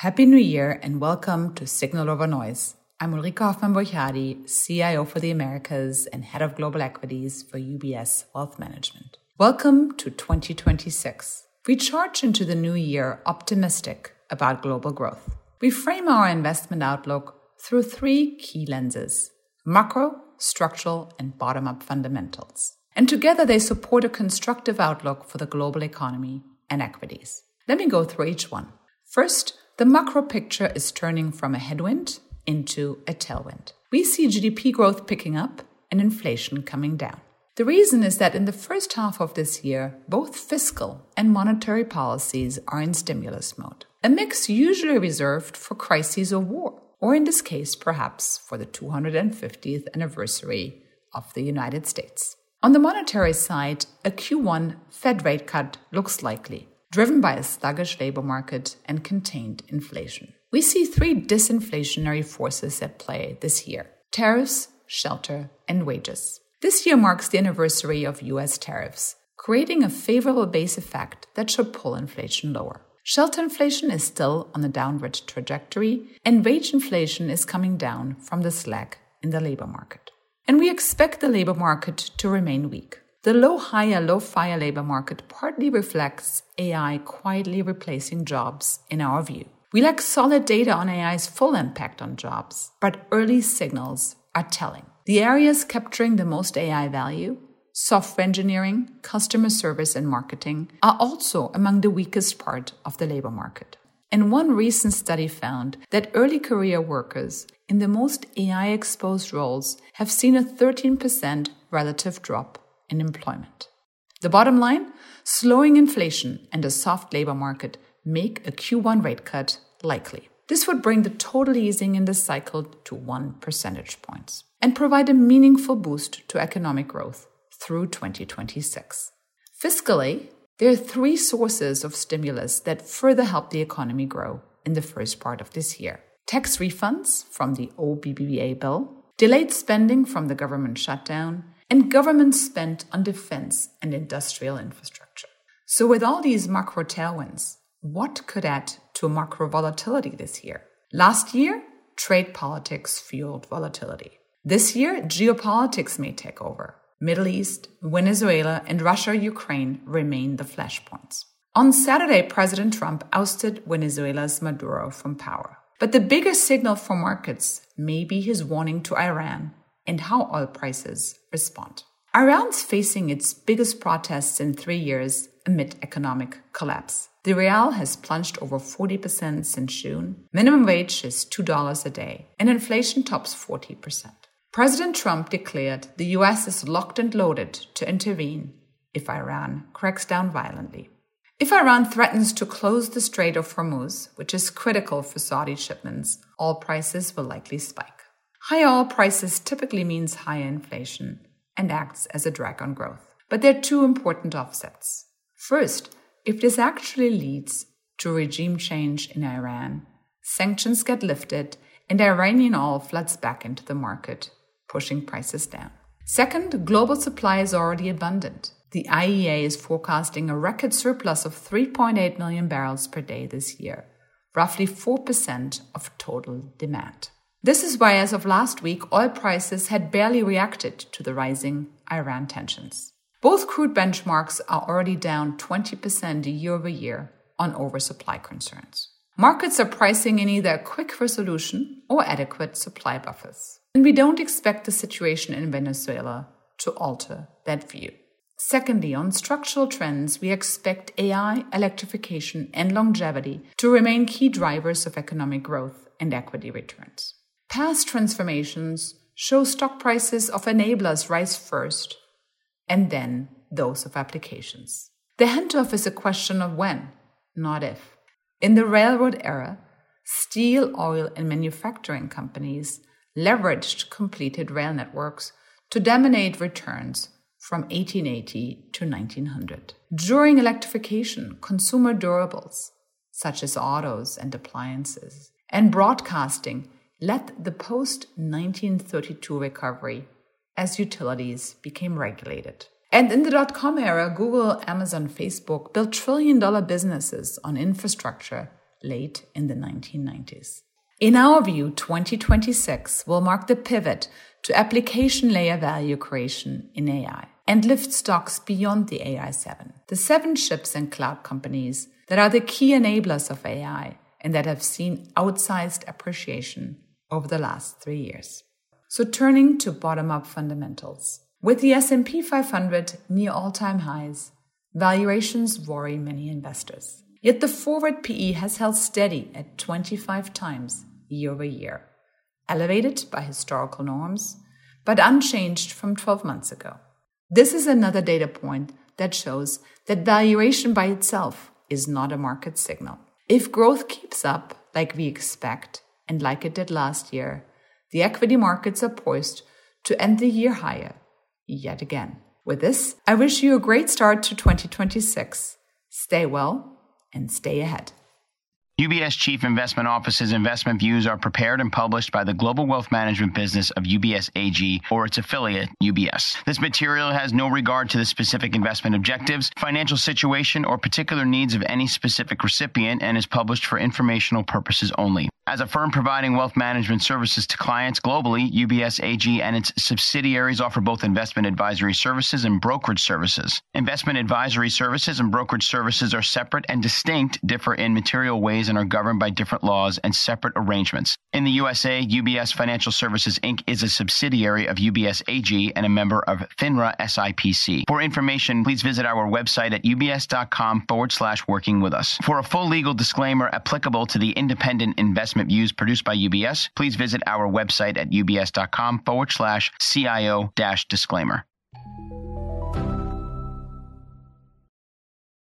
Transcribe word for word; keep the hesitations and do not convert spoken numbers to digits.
Happy New Year and welcome to Signal Over Noise. I'm Ulrike Hoffmann-Borchadi, C I O for the Americas and Head of Global Equities for U B S Wealth Management. Welcome to twenty twenty-six. We charge into the new year optimistic about global growth. We frame our investment outlook through three key lenses: macro, structural, and bottom-up fundamentals. And together they support a constructive outlook for the global economy and equities. Let me go through each one. First, the macro picture is turning from a headwind into a tailwind. We see G D P growth picking up and inflation coming down. The reason is that in the first half of this year, both fiscal and monetary policies are in stimulus mode, a mix usually reserved for crises or war, or in this case, perhaps for the two hundred fiftieth anniversary of the United States. On the monetary side, a Q one Fed rate cut looks likely, driven by a sluggish labor market and contained inflation. We see three disinflationary forces at play this year: tariffs, shelter, and wages. This year marks the anniversary of U S tariffs, creating a favorable base effect that should pull inflation lower. Shelter inflation is still on a downward trajectory, and wage inflation is coming down from the slack in the labor market. And we expect the labor market to remain weak. The low-hire, low-fire labor market partly reflects A I quietly replacing jobs in our view. We lack solid data on A I's full impact on jobs, but early signals are telling. The areas capturing the most A I value, software engineering, customer service, and marketing, are also among the weakest part of the labor market. And one recent study found that early career workers in the most A I-exposed roles have seen a thirteen percent relative drop in employment. The bottom line: slowing inflation and a soft labor market make a Q one rate cut likely. This would bring the total easing in the cycle to one percentage points and provide a meaningful boost to economic growth through twenty twenty-six. Fiscally, there are three sources of stimulus that further help the economy grow in the first part of this year: tax refunds from the O B B B A bill, delayed spending from the government shutdown, and government spent on defense and industrial infrastructure. So with all these macro tailwinds, what could add to macro volatility this year? Last year, trade politics fueled volatility. This year, geopolitics may take over. Middle East, Venezuela, and Russia-Ukraine remain the flashpoints. On Saturday, President Trump ousted Venezuela's Maduro from power. But the bigger signal for markets may be his warning to Iran and how oil prices respond. Iran's facing its biggest protests in three years amid economic collapse. The rial has plunged over forty percent since June, minimum wage is two dollars a day, and inflation tops forty percent. President Trump declared the U S is locked and loaded to intervene if Iran cracks down violently. If Iran threatens to close the Strait of Hormuz, which is critical for Saudi shipments, oil prices will likely spike. Higher oil prices typically means higher inflation and acts as a drag on growth. But there are two important offsets. First, if this actually leads to regime change in Iran, sanctions get lifted and Iranian oil floods back into the market, pushing prices down. Second, global supply is already abundant. The I E A is forecasting a record surplus of three point eight million barrels per day this year, roughly four percent of total demand. This is why, as of last week, oil prices had barely reacted to the rising Iran tensions. Both crude benchmarks are already down twenty percent year over year on oversupply concerns. Markets are pricing in either a quick resolution or adequate supply buffers. And we don't expect the situation in Venezuela to alter that view. Secondly, on structural trends, we expect A I, electrification, and longevity to remain key drivers of economic growth and equity returns. Past transformations show stock prices of enablers rise first, and then those of applications. The handoff is a question of when, not if. In the railroad era, steel, oil, and manufacturing companies leveraged completed rail networks to dominate returns from eighteen eighty to nineteen hundred. During electrification, consumer durables, such as autos and appliances, and broadcasting led the post nineteen thirty-two recovery as utilities became regulated. And in the dot-com era, Google, Amazon, Facebook built trillion-dollar businesses on infrastructure late in the nineteen nineties. In our view, twenty twenty-six will mark the pivot to application layer value creation in A I and lift stocks beyond the A I seven, the seven chips and cloud companies that are the key enablers of A I and that have seen outsized appreciation over the last three years. So turning to bottom-up fundamentals. With the S and P five hundred near all-time highs, valuations worry many investors. Yet the forward P E has held steady at twenty-five times year over year, elevated by historical norms, but unchanged from twelve months ago. This is another data point that shows that valuation by itself is not a market signal. If growth keeps up like we expect and like it did last year, the equity markets are poised to end the year higher yet again. With this, I wish you a great start to twenty twenty-six. Stay well and stay ahead. U B S Chief Investment Office's investment views are prepared and published by the global wealth management business of U B S A G or its affiliate, U B S. This material has no regard to the specific investment objectives, financial situation, or particular needs of any specific recipient and is published for informational purposes only. As a firm providing wealth management services to clients globally, U B S A G and its subsidiaries offer both investment advisory services and brokerage services. Investment advisory services and brokerage services are separate and distinct, differ in material ways, and are governed by different laws and separate arrangements. In the U S A, U B S Financial Services, Incorporated is a subsidiary of U B S A G and a member of FINRA S I P C. For information, please visit our website at ubs.com forward slash working with us. For a full legal disclaimer applicable to the independent investment views produced by U B S, please visit our website at ubs.com forward slash CIO dash disclaimer.